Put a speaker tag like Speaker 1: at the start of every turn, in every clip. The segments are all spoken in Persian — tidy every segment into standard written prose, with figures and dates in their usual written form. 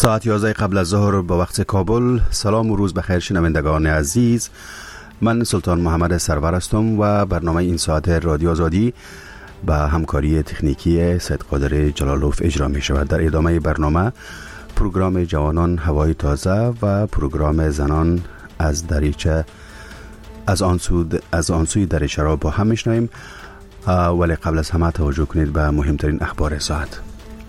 Speaker 1: ساعت 11 قبل از ظهر به وقت کابل. سلام و روز بخیر شنوندگان عزیز. من سلطان محمد سرور هستم و برنامه این ساعت رادیو آزادی با همکاری تکنیکی سید قادر جلالوف اجرا می شود. در ادامه برنامه پروگرام جوانان هوای تازه و پروگرام زنان از دریچه از آن سوی دریچه را با هم میشنویم، ولی قبل از همه توجه کنید به مهمترین اخبار ساعت.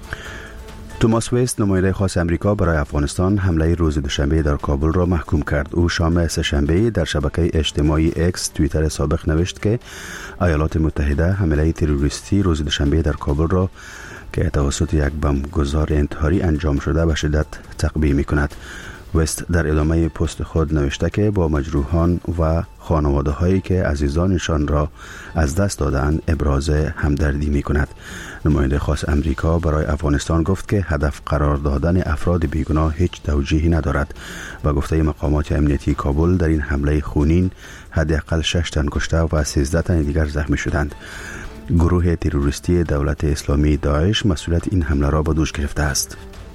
Speaker 1: توماس وست، نماینده خاص امریکا برای افغانستان، حمله روز دوشنبه در کابل را محکوم کرد. او شام سه‌شنبه در شبکه اجتماعی اکس توییتر سابق نوشت که ایالات متحده حمله تروریستی روز دوشنبه در کابل را که توسط یک بمبگذار انتحاری انجام شده به شدت تقبیح می‌کند. وست در ادامه پست خود نوشته که با مجروحان و خانواده هایی که عزیزانشان را از دست دادند ابراز همدردی می کند. نماینده خاص امریکا برای افغانستان گفت که هدف قرار دادن افراد بیگناه هیچ توجیهی ندارد و گفته مقامات امنیتی کابل در این حمله خونین حداقل 6 تن کشته و 13 تن دیگر زخمی شدند. گروه تروریستی دولت اسلامی داعش مسئولیت این حمله را به دوش گرفته است.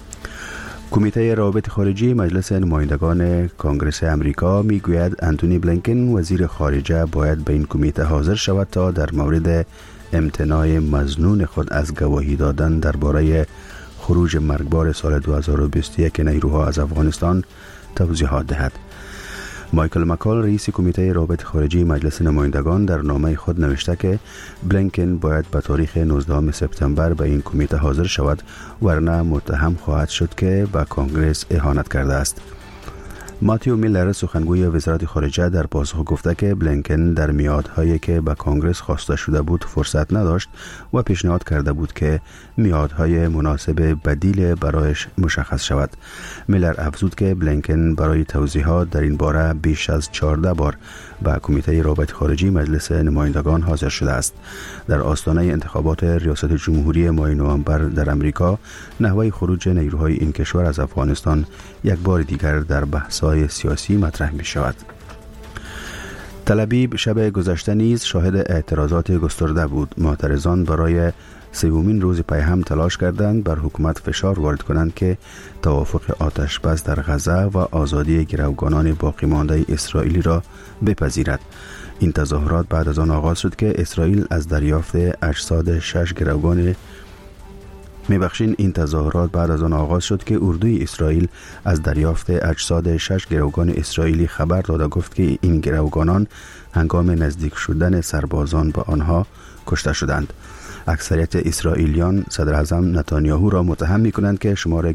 Speaker 1: کمیته روابط خارجی مجلس نمایندگان کنگره امریکا میگوید انتونی بلینکن وزیر خارجه باید به این کمیته حاضر شود تا در مورد امتناع مظنون خود از گواهی دادن درباره خروج مرگبار سال 2021 نیروها از افغانستان توضیحات دهد. مایکل مکال، رئیس کمیته روابط خارجی مجلس نمایندگان، در نامه خود نوشته که بلینکن باید به تاریخ 19 سپتامبر به این کمیته حاضر شود، ورنه متهم خواهد شد که به کنگرس اهانت کرده است. ماتیو میلر، سخنگوی وزارت خارجه، در پاسخ گفته که بلینکن در میعادهایی که به کنگرس خواسته شده بود فرصت نداشت و پیشنهاد کرده بود که میعادهای مناسب بدیل برایش مشخص شود. میلر افزود که بلینکن برای توضیحات در این باره بیش از 14 بار به کمیته روابط خارجی مجلس نمایندگان حاضر شده است. در آستانه انتخابات ریاست جمهوری ماه نوامبر در امریکا، نحوه خروج نیروهای این کشور از افغانستان یک بار دیگر در بحث‌های سیاسی مطرح می شود. تل ابیب شب گذشته نیز شاهد اعتراضات گسترده بود. معترضان برای سومین روز پی هم تلاش کردند بر حکومت فشار وارد کنند که توافق آتش بس در غزه و آزادی گروگانان باقی مانده اسرائیلی را بپذیرد. این تظاهرات بعد از آن آغاز شد که اسرائیل از دریافت اجساد 6 گروگان اردوی اسرائیل از دریافت اجساد 6 گروگان اسرائیلی خبر داد و گفت که این گروگانان هنگام نزدیک شدن سربازان به آنها کشته شدند. اکثریت اسرائیلیان صدر اعظم نتانیاهو را متهم می‌کنند که شمار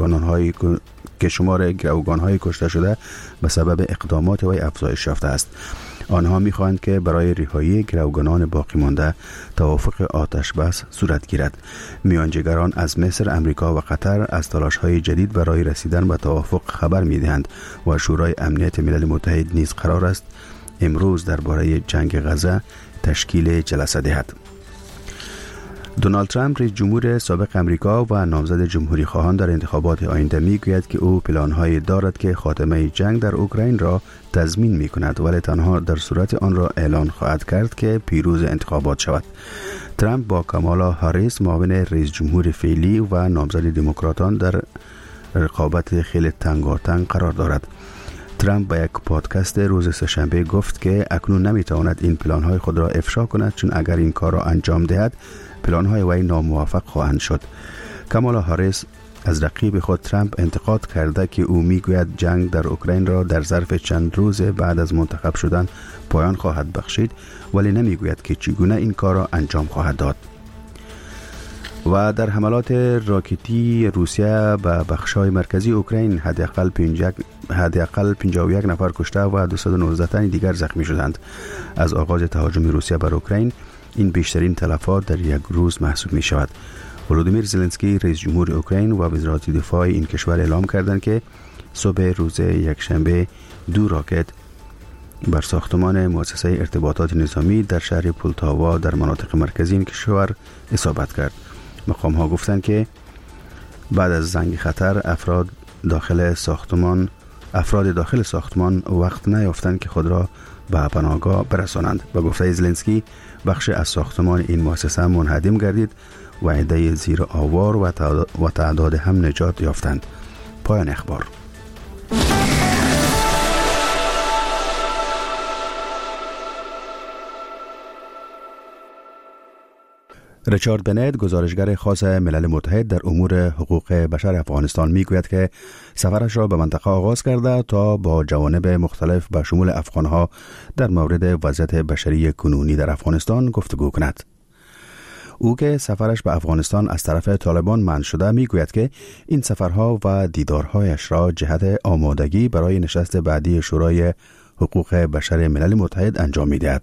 Speaker 1: گروگان‌های کشته شده به سبب اقدامات وی افزایش یافته است. آنها می‌خواهند که برای رهایی گروگانان باقی مانده توافق آتش بس صورت گیرد. میانجیگران از مصر، امریکا و قطر از تلاش‌های جدید برای رسیدن به توافق خبر می‌دهند و شورای امنیت ملل متحد نیز قرار است امروز درباره جنگ غزه تشکیل جلسه دهد. دونالد ترامپ، رئیس جمهور سابق امریکا و نامزد جمهوری خواهان در انتخابات آینده، میگوید که او پلان‌هایی دارد که خاتمه جنگ در اوکراین را تضمین می‌کند، ولی تنها در صورت آن را اعلان خواهد کرد که پیروز انتخابات شود. ترامپ با کامالا هاریس، معاون رئیس جمهور فعلی و نامزد دموکراتان، در رقابت خیلی تنگاتنگ قرار دارد. ترامپ با یک پادکست روز سه‌شنبه گفت که اکنون نمی‌تواند این پلان‌های خود را افشا کند، چون اگر این کار را انجام دهد پلان‌های وی ناموفق خواهند شد. کامالا هاریس از رقیب خود ترامپ انتقاد کرده که او میگوید جنگ در اوکراین را در ظرف چند روز بعد از منتخب شدن پایان خواهد بخشید، ولی نمیگوید که چگونه این کار را انجام خواهد داد. و در حملات راکتی روسیه به بخش‌های مرکزی اوکراین حداقل 51 نفر کشته و 219 تن دیگر زخمی شدند. از آغاز تهاجم روسیه بر اوکراین این بیشترین تلفات در یک روز محسوب می شود. ولودیمیر زلنسکی، رئیس جمهور اوکراین و وزارت دفاع این کشور اعلام کردند که صبح روز یکشنبه 2 راکت بر ساختمان مؤسسه ارتباطات نظامی در شهر پولتاوا در مناطق مرکزی این کشور اصابت کرد. مقام ها گفتند که بعد از زنگ خطر افراد داخل ساختمان وقت نیافتند که خود را به پناهگاه برسانند. به گفته زلنسکی، بخش از ساختمان این مؤسسه منهدم گردید و عده زیر آوار و تعداد هم نجات یافتند. پایان اخبار. ریچارد بنت، گزارشگر خاص ملل متحد در امور حقوق بشر افغانستان، میگوید که سفرش را به منطقه آغاز کرده تا با جوانب مختلف به شمول افغانها در مورد وضعیت بشری کنونی در افغانستان گفتگو کند. او که سفرش به افغانستان از طرف طالبان منع شده، میگوید که این سفرها و دیدارهایش را جهت آمادگی برای نشست بعدی شورای حقوق بشر ملل متحد انجام می‌دهد.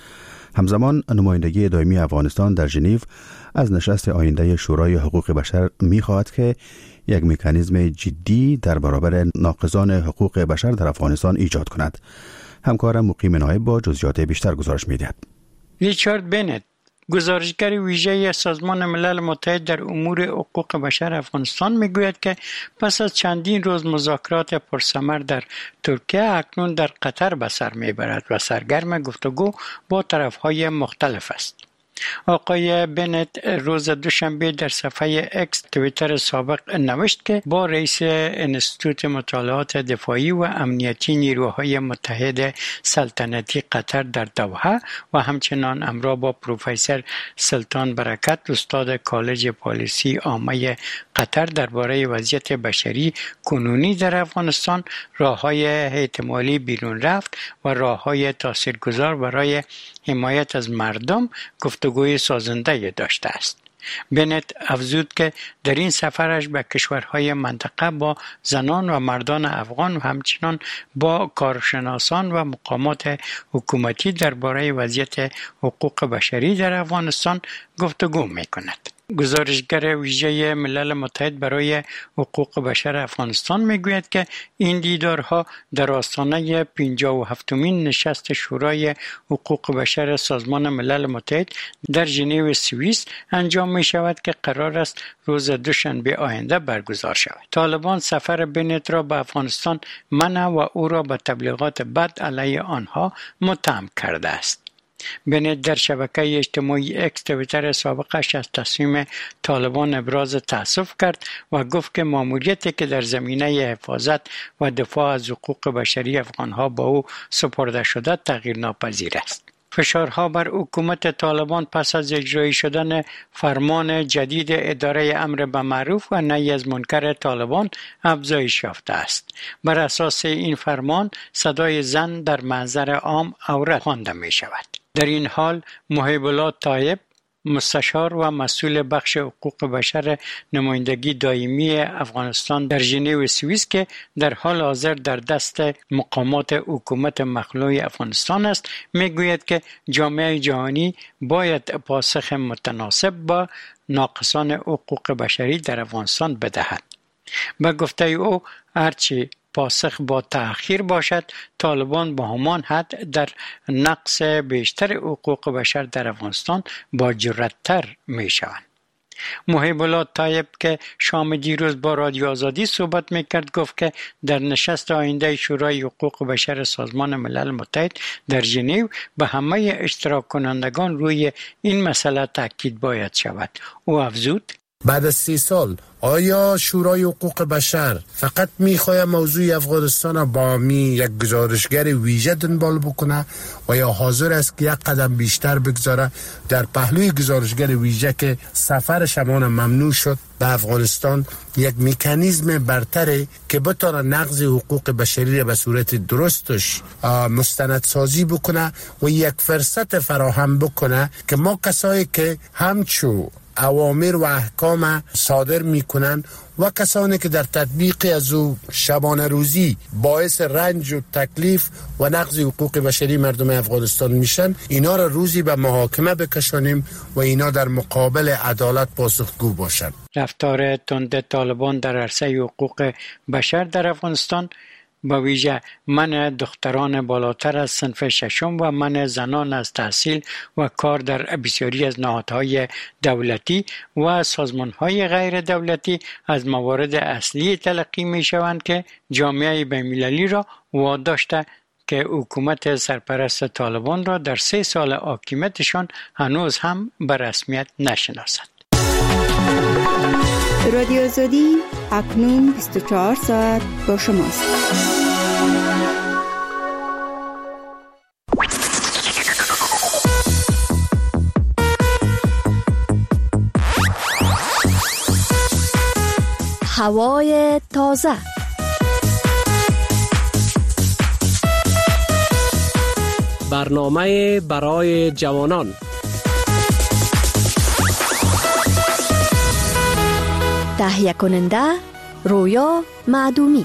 Speaker 1: همزمان نمایندگی دائمی افغانستان در ژنو از نشست آینده شورای حقوق بشر می‌خواهد که یک مکانیزم جدی در برابر ناقضان حقوق بشر در افغانستان ایجاد کند. همکارم مقیم نایب با جزئیات بیشتر گزارش می‌دهد.
Speaker 2: ریچارد بنت، گزارشگر ویژه سازمان ملل متحد در امور حقوق بشر افغانستان، میگوید که پس از چندین روز مذاکرات پرثمر در ترکیه اکنون در قطر به سر میبرد و سرگرم گفتگو با طرفهای مختلف است. آقای بنت روز دوشنبه در صفحه اکس توییتر سابق نوشت که با رئیس انستیتوت مطالعات دفاعی و امنیتی نیروهای متحد سلطنتی قطر در دوحه و همچنان همراه با پروفسور سلطان برکت، استاد کالج پالیسی عامه قطر، درباره وضعیت بشری کنونی در افغانستان، راه‌های احتمالی بیرون رفت و راه‌های تاثیرگذار برای حمایت از مردم گفتگوی سازنده داشته است. بنت افزود که در این سفرش به کشورهای منطقه با زنان و مردان افغان و همچنین با کارشناسان و مقامات حکومتی درباره وضعیت حقوق بشری در افغانستان گفتگو می‌کند. گزارشگر ویژه ملل متحد برای حقوق بشر افغانستان میگوید که این دیدارها در آستانه 57مین نشست شورای حقوق بشر سازمان ملل متحد در ژنو سوئیس انجام می شود که قرار است روز دوشنبه آینده برگزار شود. طالبان سفر بنت را به افغانستان منع و او را به تبلیغات بد علیه آنها متهم کرده است. بنت در شبکه اجتماعی اکس توییتر سابقش از تصمیم طالبان ابراز تأسف کرد و گفت که ماموریتی که در زمینه حفاظت و دفاع از حقوق بشری افغانها با او سپرده شده تغییر ناپذیر است. فشارها بر حکومت طالبان پس از اجرایی شدن فرمان جدید اداره امر به معروف و نهی از منکر طالبان افزایش یافته است. بر اساس این فرمان صدای زن در محضر عام عورت خوانده می شود. در این حال محب الله طایب، مستشار و مسئول بخش حقوق بشر نمایندگی دائمی افغانستان در ژنو سوئیس که در حال حاضر در دست مقامات حکومت مخلوع افغانستان است، میگوید که جامعه جهانی باید پاسخ متناسب با ناقصان حقوق بشری در افغانستان بدهد. به گفته او هرچی پاسخ با تأخیر باشد، طالبان با همان حد در نقص بیشتر حقوق بشر در افغانستان با جرأت‌تر می شوند. محب الله طایب که شام دیروز با رادیو آزادی صحبت میکرد گفت که در نشست آینده شورای حقوق بشر سازمان ملل متحد در ژنو به همه اشتراک کنندگان روی این مسئله تاکید باید شود. او افزود:
Speaker 3: بعد از 30 سال آیا شورای حقوق بشر فقط میخواه موضوع افغانستان با یک گزارشگر ویژه دنبال بکنه و یا حاضر است که یک قدم بیشتر بگذاره در پهلوی گزارشگر ویژه که سفر شمان ممنوع شد به افغانستان یک مکانیزم برتره که بتونه نقض حقوق بشری را به صورت درستش مستندسازی بکنه و یک فرصت فراهم بکنه که ما کسایی که همچو اوامر و احکام صادر میکنن و کسانی که در تطبیق از او شبانه روزی باعث رنج و تکلیف و نقض حقوق بشری مردم افغانستان میشن، اینا را روزی به محاکمه بکشانیم و اینا در مقابل عدالت پاسخگو باشن.
Speaker 2: رفتار تند طالبان در عرصه حقوق بشر در افغانستان، با ویژه منع دختران بالاتر از صنف ششم و منع زنان از تحصیل و کار در بسیاری از نهادهای دولتی و سازمانهای غیر دولتی از موارد اصلی تلقی می شوند که جامعه بین‌المللی را واداشته که حکومت سرپرست طالبان را در 3 سال حاکمیتشان هنوز هم به رسمیت نشناسد.
Speaker 4: رادیو آزادی اکنون 24 ساعت با شماست.
Speaker 5: هوای تازه.
Speaker 6: برنامه برای جوانان.
Speaker 5: تهیه کننده رویا معدومی.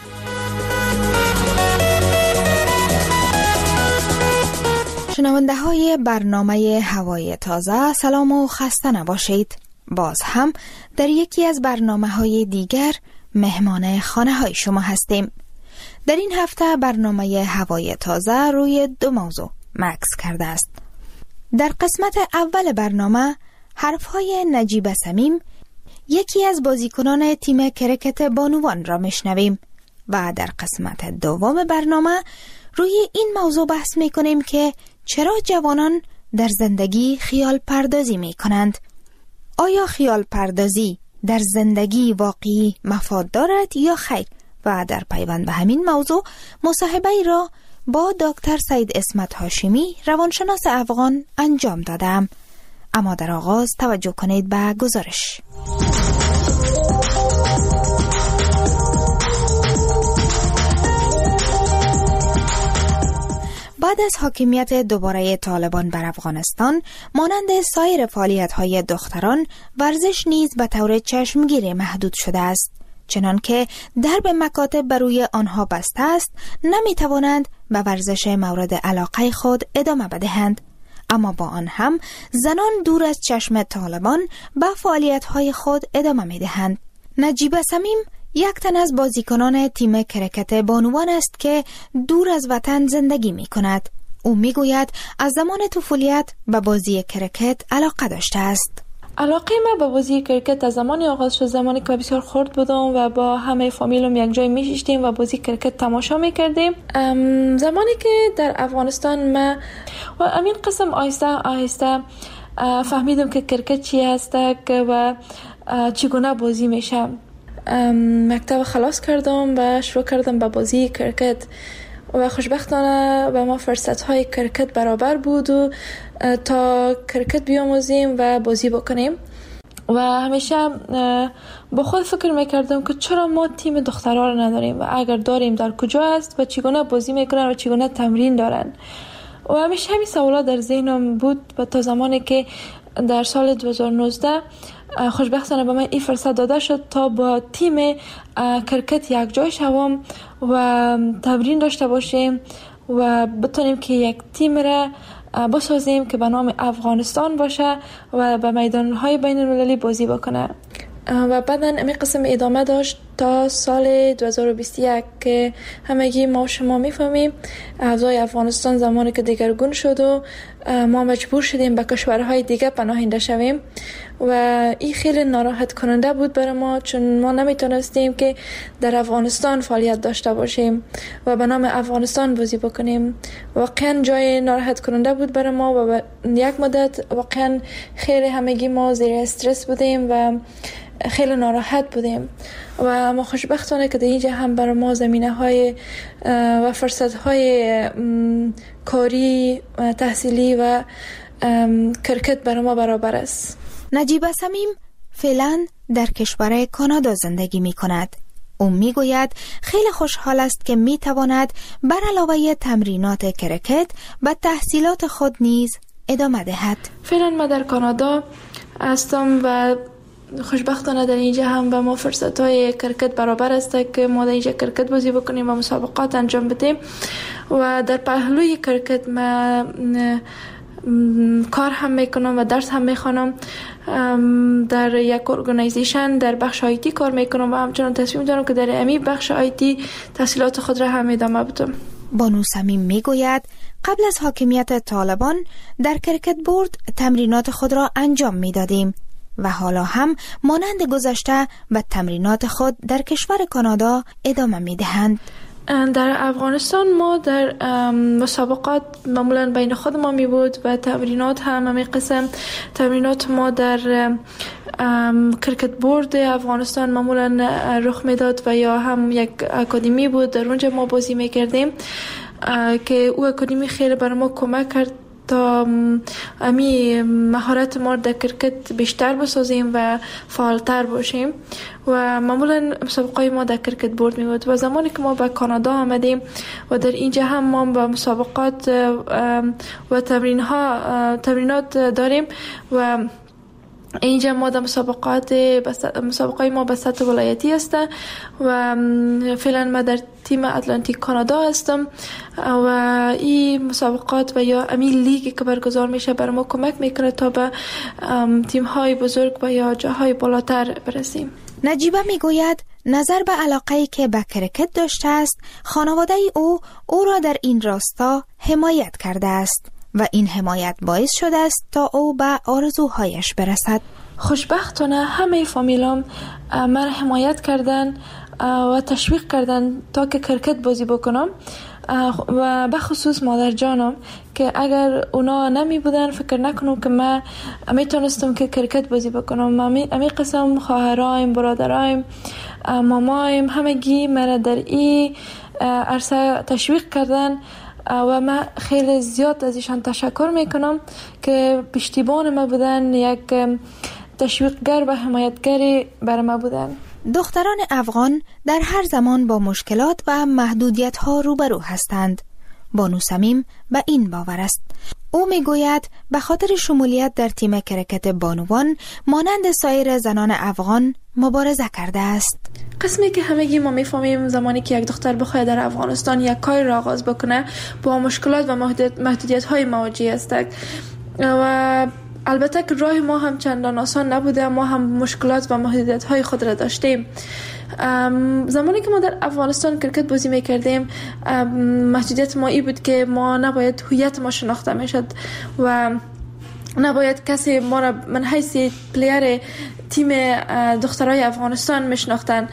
Speaker 7: شنونده های برنامه هوای تازه، سلام و خسته نباشید. باز هم در یکی از برنامه های دیگر مهمان خانه های شما هستیم. در این هفته برنامه هوای تازه روی 2 موضوع مکس کرده است. در قسمت اول برنامه حرفهای نجیب صمیم، یکی از بازیکنان تیم کرکت بانوان را میشنویم و در قسمت دوم برنامه روی این موضوع بحث میکنیم که چرا جوانان در زندگی خیال پردازی میکنند. آیا خیال پردازی در زندگی واقعی مفاد دارد یا خیر؟ و در پیوند به همین موضوع مصاحبه ای را با دکتر سید اسمت هاشمی، روانشناس افغان انجام دادم. اما در آغاز توجه کنید به گزارش. بعد از حاکمیت دوباره طالبان بر افغانستان، مانند سایر فعالیت‌های دختران، ورزش نیز به طور چشمگیر محدود شده است. چنانکه درب مکاتب بر روی آنها بسته است، نمی‌توانند به ورزش مورد علاقه خود ادامه بدهند. اما با آن هم زنان دور از چشم طالبان به فعالیت‌های خود ادامه می‌دهند. نجیب صمیم یک تن از بازیکنان تیم کرکت بانوان است که دور از وطن زندگی می کند. او می گوید از زمان طفولیت به بازی کرکت علاقه داشته است.
Speaker 8: علاقه من به بازی کرکت از زمانی آغاز شد، زمانی که بسیار خرد بودم و با همه فامیلم یک جای می شیشتیم و بازی کرکت تماشا می کردیم. زمانی که در افغانستان من و همین قسم آهسته فهمیدم که کرکت چی است و چگونه بازی میشه. مکتب خلاص کردم و شروع کردم به بازی کرکت و خوشبختانه به ما فرصت‌های کرکت برابر بود و تا کرکت بیاموزیم و بازی بکنیم و همیشه با خود فکر میکردم که چرا ما تیم دخترها رو نداریم و اگر داریم در کجا است و چگونه بازی میکنن و چگونه تمرین دارن. و همیشه همین سوالات در ذهنم بود و تا زمانی که در سال 2019 خوشبختانه به من این فرصت داده شد تا با تیم کرکت یک جای شوم و تمرین داشته باشیم و بتونیم که یک تیم را بسازیم که به نام افغانستان باشه و به میدان‌های بین المللی بازی بکنه. و بعداً امی قسم ادامه داشت تا سال 2021 که همگی ما شما میفهمیم اوضاع افغانستان زمانی که دگرگون شد و ما مجبور شدیم به کشورهای دیگه پناهنده شویم و این خیلی ناراحت کننده بود برای ما، چون ما نمیتونستیم که در افغانستان فعالیت داشته باشیم و به نام افغانستان بازی بکنیم. واقعا جای ناراحت کننده بود برای ما و یک مدت واقعا خیلی همگی ما زیر استرس بودیم و خیلی ناراحت بودیم و ما خوشبختانه که در اینجا هم برای ما زمینه‌های و فرصت‌های کاری تحصیلی و کرکت برای ما برابر است.
Speaker 7: نجیب صمیم فعلا در کشور کانادا زندگی می کند. او می گوید خیلی خوشحال است که می تواند بر علاوه تمرینات کرکت به تحصیلات خود نیز ادامه دهد.
Speaker 8: فعلا ما در کانادا هستم و خوشبختانه در اینجا هم به ما فرصت‌های کرکت برابر است که ما در اینجا کرکت بازی بکنیم و مسابقات انجام بدیم و در پهلوی کرکت ما کار هم میکنم و درس هم میخوانم. در یک ارگانیزیشن در بخش آیتی کار میکنم و همچنان تصمیم دارم که در امی بخش آیتی تحصیلات خود را هم ادامه بدم.
Speaker 7: بانو صمیم میگوید قبل از حاکمیت طالبان در کرکت بورد تمرینات خود را انجام میدادیم و حالا هم مانند گذشته به تمرینات خود در کشور کانادا ادامه میدهند.
Speaker 8: در افغانستان ما در مسابقات معمولا بین خود ما می بود و تمرینات هم همین قسم. تمرینات ما در کرکت بورد افغانستان معمولا رخ میداد و یا هم یک اکادمی بود، در اونجا ما بازی میکردیم که او اکادمی خیلی بر ما کمک کرد تا امی مهارت ما در کرکت بیشتر بسازیم و فعالتر باشیم و معمولا مسابقات ما در کرکت بورد می بود. و زمانی که ما به کانادا آمدیم و در اینجا هم ما به مسابقات و تمرینات داریم و اینجا ما در مسابقات ما به سطح ولایتی هستن و فعلا ما در تیم اتلانتیک کانادا هستم و این مسابقات و یا امی لیگی که برگزار میشه بر ما کمک میکنه تا به تیم های بزرگ و یا جاهای بالاتر برسیم.
Speaker 7: نجیبه میگوید نظر به علاقه‌ای که به کرکت داشته است، خانواده او را در این راستا حمایت کرده است و این حمایت باعث شده است تا او به آرزوهایش برسد.
Speaker 8: خوشبختانه همه فامیلام من حمایت کردن و تشویق کردن تا که کرکت بازی بکنم و به خصوص مادر جانم که اگر اونا نمی بودن فکر نکنم که من میتونستم که کرکت بازی بکنم. امی قسم خواهرایم، برادرایم، مامایم همگی من در این عرصه تشویق کردن و من خیلی زیاد از ایشان تشکر میکنم که پشتیبان ما بودن، یک تشویقگر و حمایتگری بر ما بودن.
Speaker 7: دختران افغان در هر زمان با مشکلات و محدودیت ها روبرو هستند. بانو صمیم به این باور است. او میگوید به خاطر شمولیت در تیم کرکت بانوان مانند سایر زنان افغان مبارزه کرده است.
Speaker 8: قسمی که همگی ما میفهمیم زمانی که یک دختر بخواد در افغانستان یک کار را آغاز بکنه با مشکلات و محدودیت های مواجه است و البته که راه ما هم چندان آسان نبوده، ما هم مشکلات و محدودیت های خود را داشتیم. زمانی که ما در افغانستان کرکت بازی میکردیم محدودیت ما ای بود که ما نباید هویت ما شناخته میشد و نباید کسی ما را من حیث پلیر تیم دخترای افغانستان میشناختن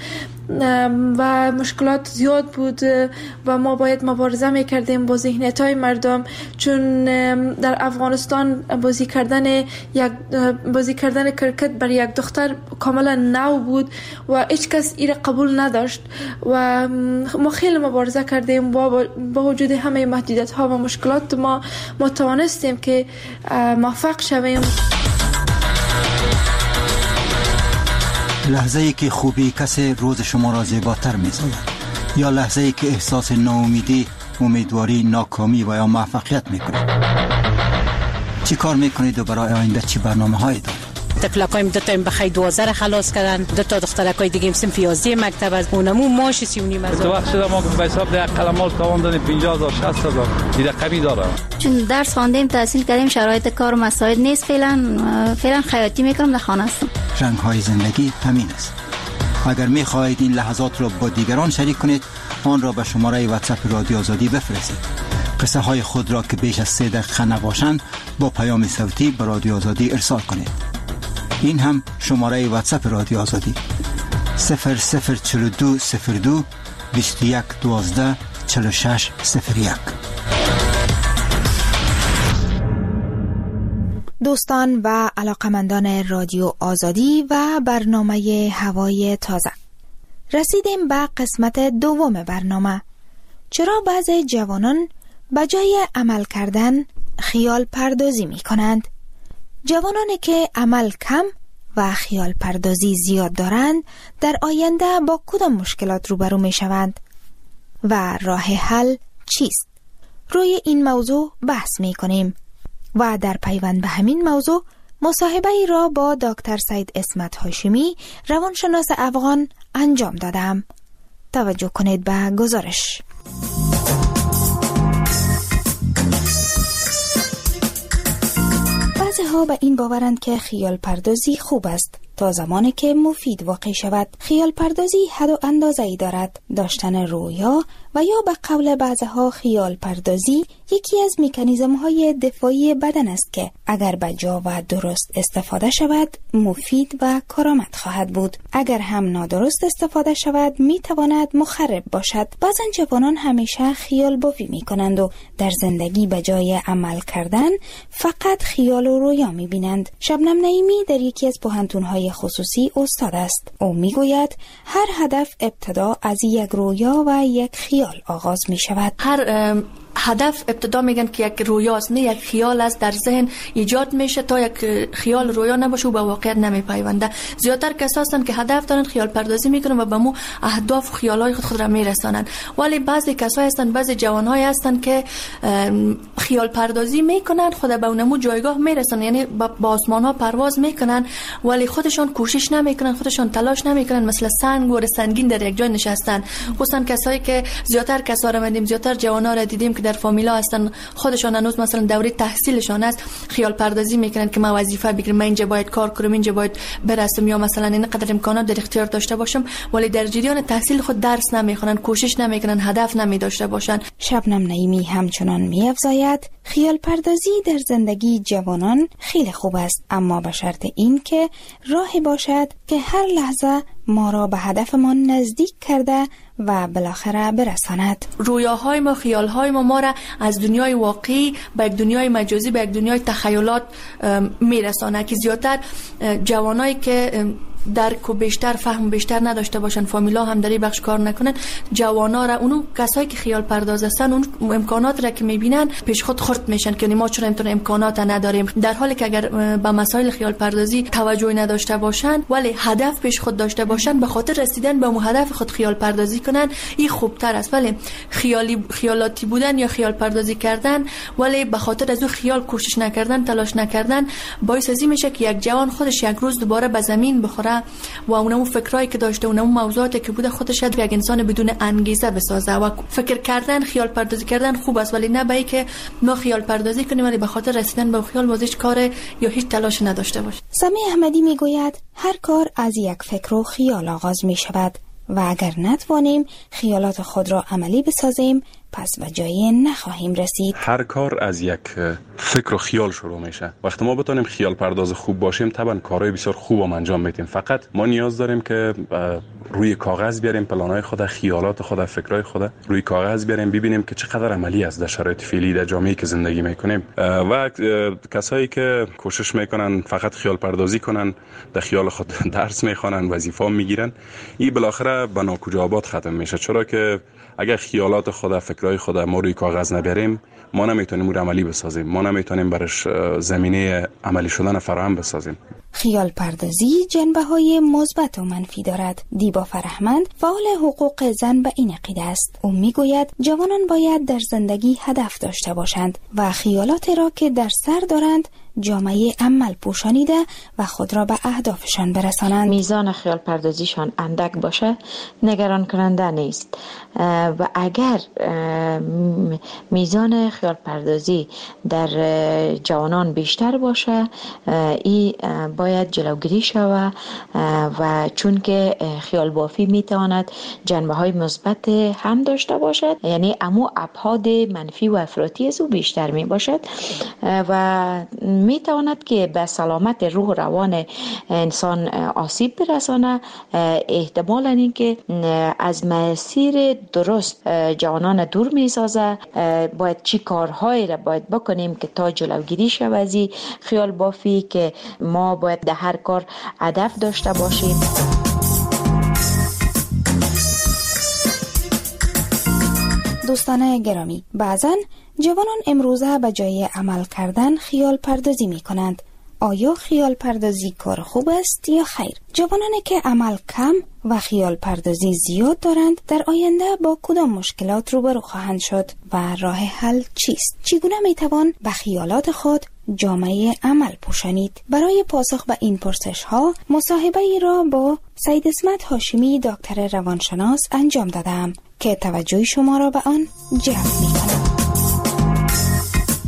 Speaker 8: و مشکلات زیاد بود و ما باید مبارزه میکردیم با ذهنیت‌های مردم، چون در افغانستان بازی کردن کرکت برای یک دختر کاملا نو بود و هیچ کس این قبول نداشت و ما خیلی مبارزه کردیم با وجود همه محدودیت‌ها و مشکلات ما توانستیم که موفق شویم.
Speaker 9: لحظه ای که خوبی کسی روز شما را زیباتر می سازد یا لحظه ای که احساس ناامیدی، امیدواری، ناکامی و یا موفقیت می کنید. چی کار می کنید و برای آینده چی برنامه هایی دارید؟
Speaker 10: تکلکایم دو تا بخای 12 خلاص کردن، دو تا دخترکای دیگه صنف 11 مکتب از اونمو ماش 39,000.
Speaker 11: تو وقت شده ما به حساب ده قلمال تواندن 50,000 60,000 این رقمی داره.
Speaker 12: چون درس خواندیم، تحصیل کردیم، شرایط کار مساعد نیست، فعلا خیاطی میکنم، در خانه هستم.
Speaker 9: رنگ های زندگی همین است. اگر می خواهید این لحظات را با دیگران شریک کنید، آن را به شماره واتساپ رادیو آزادی بفرستید. قصه های خود را که بیش از 3 دقیقه نباشند با پیام صوتی به رادیو آزادی ارسال کنید. این هم شماره واتساپ رادیو آزادی 004202 21 12 46 01.
Speaker 7: دوستان و علاقمندان رادیو آزادی و برنامه هوای تازه، رسیدیم به قسمت دوم برنامه. چرا بعضی جوانان به جای عمل کردن خیال پردازی می کنند؟ جوانانی که عمل کم و خیال پردازی زیاد دارند در آینده با کدام مشکلات روبرو می شوند و راه حل چیست؟ روی این موضوع بحث می کنیم و در پیوند به همین موضوع مصاحبه ای را با دکتر سید اسمت هاشمی، روانشناس افغان انجام دادم. توجه کنید به گزارش. بعضی ها به این باورند که خیال پردازی خوب است تا زمانی که مفید واقع شود. خیال پردازی حد و اندازه‌ای دارد. داشتن رویا و یا به قول بعضها خیال پردازی یکی از مکانیزم‌های دفاعی بدن است که اگر به جا و درست استفاده شود مفید و کارآمد خواهد بود. اگر هم نادرست استفاده شود میتواند مخرب باشد. بعضن جوانان همیشه خیال بافی میکنند و در زندگی به جای عمل کردن فقط خیال و رویا میبینند. شبنم نعیمی در یکی از پوهنتون‌های خصوصی استاد است. او میگوید هر هدف ابتدا از یک رویا و یک خیال آغاز میشود.
Speaker 13: هر هدف ابتدا میگن که یک رویاست، نه یک خیال است در ذهن ایجاد میشه. تا یک خیال رویا نباشه و به واقعیت نمیپیونده. زیادتر کسایی هستند که هدف دارن خیال پردازی میکنن و به مو اهداف و خیالای خود را میرسانن. ولی بعضی کسایی هستند، بعضی جوانهای هستند که خیال پردازی میکنن، خود به اونمو جایگاه میرسانن، یعنی با آسمان ها پرواز میکنن ولی خودشان کوشش نمیکنن، خودشان تلاش نمیکنن، مثل سنگ و سنگین در یک جای نشستن. خصوصا کسایی که زیادتر کسا را دیدیم، زیادتر جوانا را دیدیم که در فامیلا هستن، خودشان هنوز مثلا دوره تحصیلشان است، خیال پردازی میکنن که ما وظیفه بگیرم، من اینجا باید کار کنم، اینجا باید برسم، یا مثلا اینقدر امکانات در اختیار داشته باشم، ولی در جریان تحصیل خود درس نمیخونن، کوشش نمیکنن، هدف نمیداشته باشن.
Speaker 7: شبنم نعیمی همچنان میافزاید خیال پردازی در زندگی جوانان خیلی خوب است، اما به شرط این که راهی باشد که هر لحظه ما را به هدفمان نزدیک کرده و بالاخره برساند.
Speaker 13: رویاهای ما، خیالهای ما را از دنیای واقعی به یک دنیای مجازی، به یک دنیای تخیلات میرسانه که زیادتر جوانایی که درک و بیشتر فهم بیشتر نداشته باشن، فامیلا هم در این بخش کار نکنن، جوانا را، اونو کسایی که خیال پرداز هستن اون امکانات را که میبینن پیش خود خرد میشن که ما چرا این امکانات نداریم، در حالی که اگر به مسائل خیال پردازی توجه نداشته باشن ولی هدف پیش خود داشته باشن، به خاطر رسیدن به اون هدف خود خیال پردازی کنن، این خوبتر است. ولی خیالاتی بودن یا خیال پردازی کردن ولی به خاطر از اون خیال کوشش نکردن، تلاش نکردن، باعث ازی میشه که یک جوان خودش یک روز دوباره به زمین بخوره و اونمو فکرایی که داشته، اونمو موضوعاتی که بوده خودش یک انسان بدون انگیزه بسازه. و فکر کردن، خیال پردازی کردن خوب است، ولی نه به اینکه ما خیال پردازی کنیم ولی به خاطر رسیدن به خیال هیچ کار یا هیچ تلاش نداشته باشیم.
Speaker 7: سمی احمدی میگوید هر کار از یک فکر و خیال آغاز می شود و اگر نتوانیم خیالات خود را عملی بسازیم پس به جایی نخواهیم رسید.
Speaker 14: هر کار از یک فکر و خیال شروع میشه. وقتی ما بتونیم خیال پرداز خوب باشیم طبعا کارهای بسیار خوب هم انجام میدیم. فقط ما نیاز داریم که روی کاغذ بیاریم پلانهای خود، خیالات خود، فکرهای خود روی کاغذ بیاریم، ببینیم که چقدر عملی است در شرایط فعلی در جامعه‌ای که زندگی میکنیم. و کسایی که کوشش میکنن فقط خیال پردازی کنن، در خیال خود درس میخوانن، وظیفه میگیرن، این بالاخره به ناکجا آباد ختم میشه. چرا که اگر خیالات خود، فکرهای خود ما روی کاغذ نبریم، ما نمیتونیم اون عملی بسازیم، ما نمیتونیم برش زمینه عملی شدن فراهم بسازیم.
Speaker 7: خیال پردازی جنبه‌های مثبت و منفی دارد. دیبا فرهمند فعال حقوق زن به این عقیده است. او میگوید جوانان باید در زندگی هدف داشته باشند و خیالاتی را که در سر دارند جامعه عمل پوشانیده و خود را به اهدافشان برسانند.
Speaker 15: میزان خیال پردازیشان اندک باشه نگران کننده نیست و اگر میزان خیال پردازی در جوانان بیشتر باشه این باید جلوگیری شود و چون که خیال بافی میتواند جنبه های مثبت هم داشته باشد، یعنی امو ابعاد منفی و افراطی از او بیشتر می باشد و می تواند که به سلامت روح و روان انسان آسیب برسانه. احتمالاً این که از مسیر درست جوانان دور می سازه. باید چی کارهایی را باید بکنیم که تا جلوگیری شود از خیال بافی، که ما باید در هر کار هدف داشته باشیم.
Speaker 7: دوستان گرامی، بعضن جوانان امروزه به جای عمل کردن خیال پردازی می کنند. آیا خیال پردازی کار خوب است یا خیر؟ جوانانی که عمل کم و خیال پردازی زیاد دارند در آینده با کدام مشکلات روبرو خواهند شد و راه حل چیست؟ چگونه می توان به خیالات خود جامعه عمل پوشانید؟ برای پاسخ به این پرسش ها مصاحبه ای را با سید اسمت هاشمی دکتر روانشناس انجام دادم که توجه شما را به آن جلب می کنم.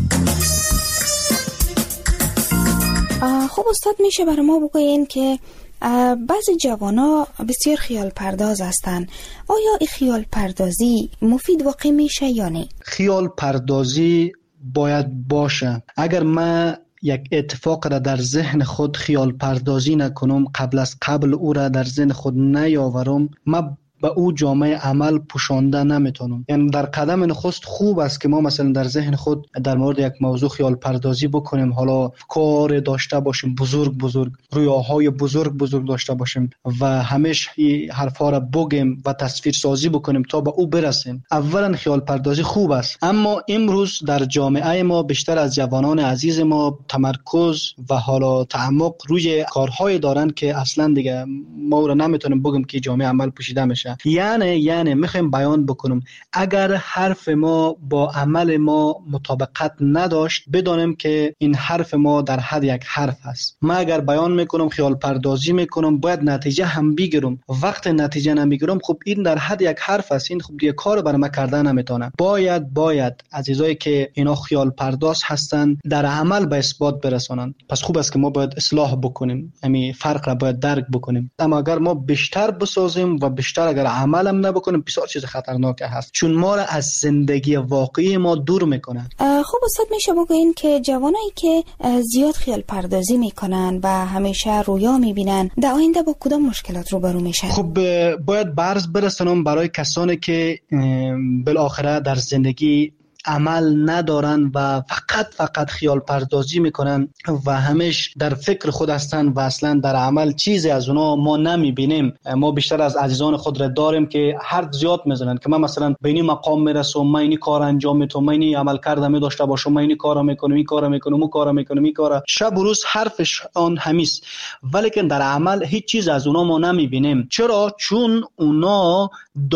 Speaker 7: خب استاد، میشه برای ما بگوین که بعضی جوانا بسیار خیال پرداز هستند. آیا این خیال پردازی مفید واقع میشه یا نه؟
Speaker 16: خیال پردازی باید باشه. اگر من یک اتفاق را در ذهن خود خیال پردازی نکنم، قبل او را در ذهن خود نیاورم، من به او جامعه عمل پوشانده نمیتونم. یعنی در قدم نخست خوب است که ما مثلا در ذهن خود در مورد یک موضوع خیال پردازی بکنیم، حالا کار داشته باشیم بزرگ رویاهای بزرگ داشته باشیم و همیشه حرفا را بگیم و تصویر سازی بکنیم تا به او برسیم. اولا خیال پردازی خوب است، اما امروز در جامعه ما بیشتر از جوانان عزیز ما تمرکز و حالا تعمق روی کارهای دارن که اصلا دیگه ما را نمیتونیم بگیم که جامعه عمل پوشیده میشه. یعنی میخوایم بیان بکنم اگر حرف ما با عمل ما مطابقت نداشت، بدانیم که این حرف ما در حد یک حرف است. من اگر بیان میکنم خیال پردازی میکنم، باید نتیجه هم بگیرم. وقت نتیجه نمیگیرم، خب این در حد یک حرف است، این خب دیگه کار برای من کردن نمیتونه. باید عزیزایی که اینا خیال پرداز هستن در عمل به اثبات برسانن. پس خوب است که ما باید اصلاح بکنیم، همین فرق را باید درک بکنیم. اما اگر ما بیشتر بسازیم و بیشتر اگر عملم نبکنیم، بسیار چیز خطرناک هست، چون ما را از زندگی واقعی ما دور میکنه.
Speaker 7: خب استاد میشه بگوین که جوانایی که زیاد خیال پردازی میکنن و همیشه رویا میبینن در آینده با کدام مشکلات روبرو میشن؟
Speaker 16: خب باید برز برسونم برای کسانی که بالاخره در زندگی عمل ندارن و فقط خیال پردازی میکنن و همیشه در فکر خود هستن و اصلا در عمل چیزی از اونا ما نمیبینیم. ما بیشتر از عزیزان خود را داریم که حرف زیاد میزنن که من مثلا به این مقام میرسم، من این کار انجام میدم، من این عمل کردم داشته باشم، من این کارا میکنم، این کارا میکنم. شب و روز حرفش آن همیست، ولی که در عمل هیچ چیز از اونا ما نمیبینیم. چرا؟ چون اونا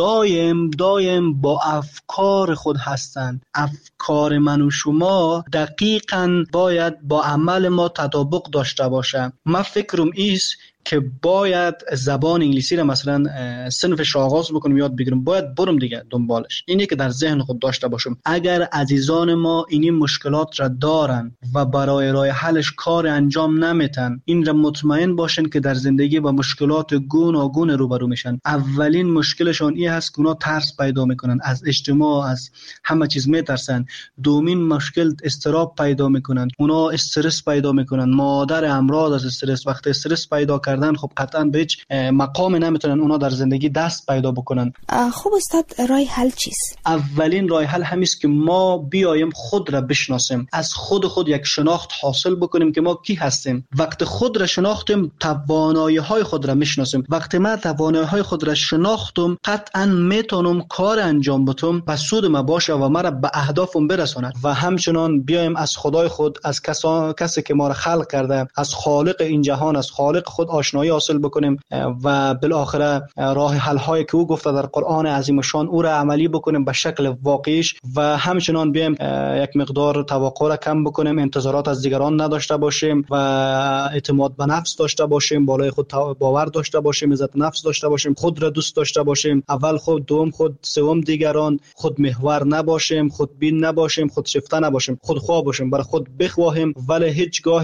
Speaker 16: دایم با افکار خود هستن. افکار من و شما دقیقاً باید با عمل ما تطابق داشته باشه. من فکرم ایست که باید زبان انگلیسی را مثلا صنفش آغاز بکنم، یاد بگیرم، باید برم دیگه دنبالش. اینی که در ذهن خود داشته باشم. اگر عزیزان ما این مشکلات را دارن و برای راه حلش کار انجام نمیتن، این را مطمئن باشن که در زندگی با مشکلات گوناگون روبرو میشن. اولین مشکلشون این هست که اونا ترس پیدا میکنن از اجتماع، از همه چیز میترسن. دومین مشکل اضطراب پیدا میکنن، اونا استرس پیدا میکنن. مادر امراض از استرس، وقتی استرس پیدا کردن خب قطعا به هیچ مقام نمیتونن اونا در زندگی دست پیدا بکنن.
Speaker 7: خب استاد راه حل چیست؟
Speaker 16: اولین راه حل همیست که ما بیایم خود را بشناسیم، از خود یک شناخت حاصل بکنیم که ما کی هستیم. وقت خود را شناختیم، توانایی های خود را میشناسیم. وقتی من توانایی های خود را شناختم، قطعا میتونم کار انجام بدم و سود ما باشه و مرا به اهدافم برساند. و همچنان بیایم از خدای خود، از کسی که ما را خلق کرده، از خالق این جهان، از خالق خود آشنایی حاصل بکنیم و بالاخره راه حل هایی که او گفته در قرآن عظیم شان او را عملی بکنیم به شکل واقعیش. و همچنان بیایم یک مقدار توقع را کم بکنیم، انتظارات از دیگران نداشته باشیم و اعتماد به نفس داشته باشیم، بالای خود باور داشته باشیم، عزت نفس داشته باشیم، خود را دوست داشته باشیم، اول خود، دوم خود، سوم دیگران، خود محور نباشیم، خود بین نباشیم، خود شیفته نباشیم، خود خواه باشیم، برای خود بخواهیم ولی هیچگاه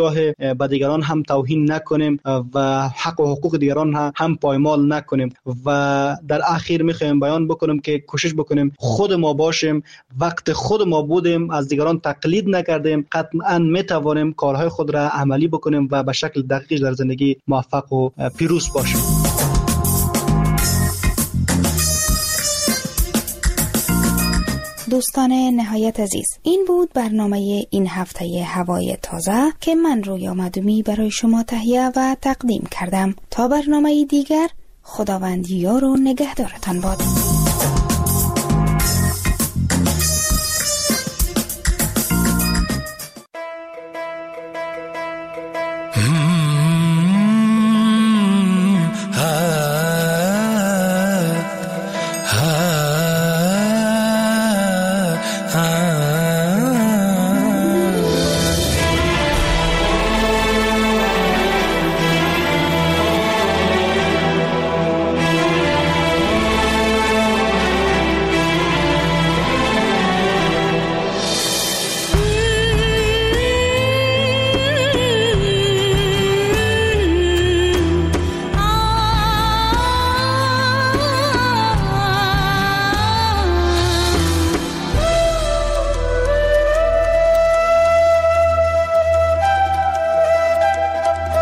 Speaker 16: به دیگران هم توهین نکنیم و حق و حقوق دیگران هم پایمال نکنیم. و در اخیر میخوایم بیان بکنم که کوشش بکنیم خود ما باشیم. وقت خود ما بودیم، از دیگران تقلید نکردیم، قطعا میتوانیم کارهای خود را عملی بکنیم و به شکل دقیق در زندگی موفق و پیروز باشیم.
Speaker 7: دوستان نهایت عزیز، این بود برنامه این هفته هوای تازه که من رویا مدومی برای شما تهیه و تقدیم کردم. تا برنامه دیگر، خداوند یار و نگهدارتان باد.